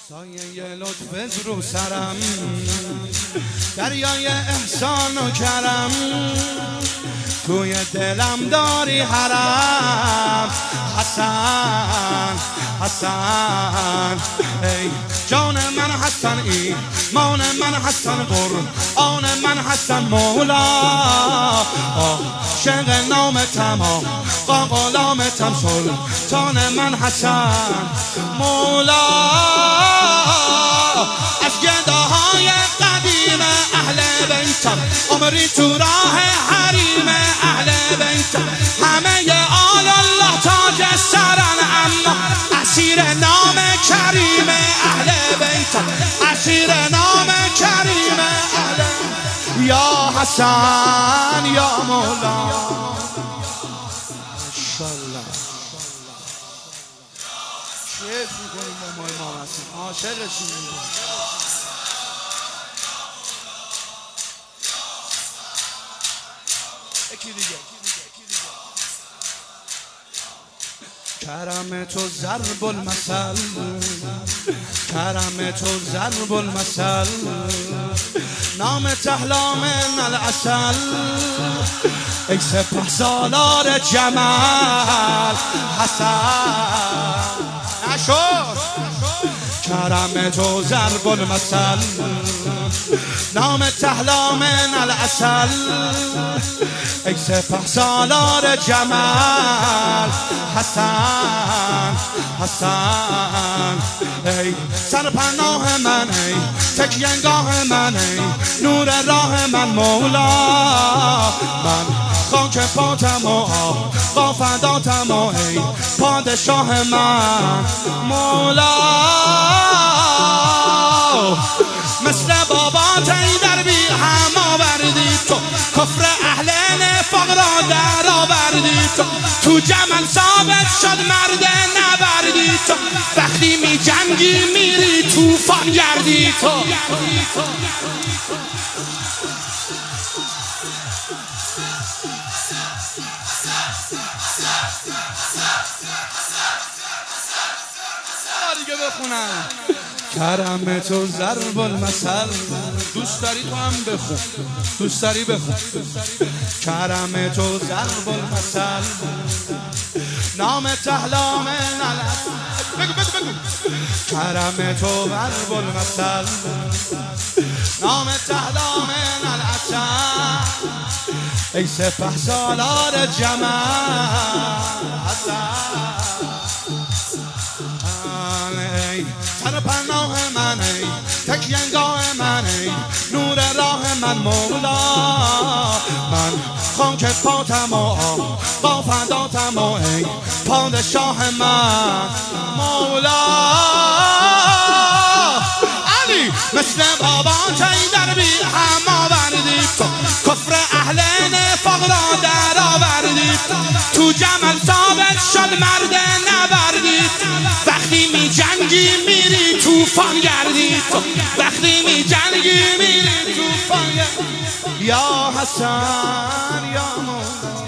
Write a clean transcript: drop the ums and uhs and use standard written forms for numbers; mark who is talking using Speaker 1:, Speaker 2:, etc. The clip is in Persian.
Speaker 1: سایه لطفت رو سرم، دریای احسان و کرم، توی دلم داری حرم. حسن حسن ای جان من حسن، ایمان من حسن، قرآن من حسن، مولا عاشق نامتم، آقا غلامتم، سلطان من حسن، مولا از گداهای قدیم اهل بیتم، عمری تو راه حریم اهل بیتم، همه آل الله تاج سرن، اما اسیر نام کریم اهل بیتم، اسیر نام کریم اهل. یا حسن یا مولا ماشاءالله. کیف میکنیم با ما امام حسن، عاشقشیم. یکی دیگه. کرم تو ضرب المثل، کرم تو ضرب المثل، نام تحلا من العسل، ای سپه سالار جمال حسن. نشد کرم تو ضرب المثل، نام تحلا من العسل، ای سپه سالار جمال حسن حسن. ای سرپناه من، ای تکیه‌گاه من، ای نور راه من، مولا من خاک پاتم و آقا فداتم، و ای پادشاه من، مولا مثل بابات ای در بی هم آوردی تو، کفر اهل نفاق را در آوردی تو، تو جمل ثابت شد مرد نبردی تو، وقتی می جنگی میری توفان گردی تو. دیگه بخونم. کرم تو ضرب المثل، دوست داری تو هم بخون، دوست داری بخون. کرم تو ضرب المثل، نام تحلا من العسل، بگو بگو بگو. کرم تو ضرب المثل، نام تحلا من العسل، ای سپه سالار جمال حسن. سرپناه من، ای تکیه‌گاه من، ای نور راه من، مولا من خاک پاتم و آقا فداتم، و ای پادشاه من، مولا علی مثل بابات ای در بی هم آوردی تو، کفر اهل نفاق را در آوردی تو، جمل ثابت شد مرد نبردی، وقتی می جنگی میری توفان گردی تو، وقتی می جنگی میری توفان گردی. یا حسن یا مولا